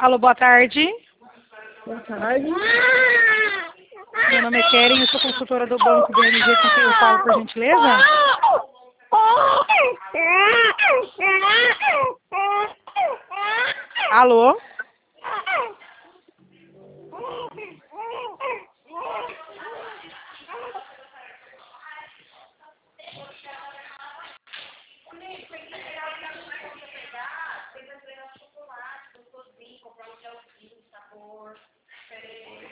Alô, boa tarde. Boa tarde. Meu nome é Keren, eu sou consultora do Banco BMG, com quem eu falo, por gentileza? Alô?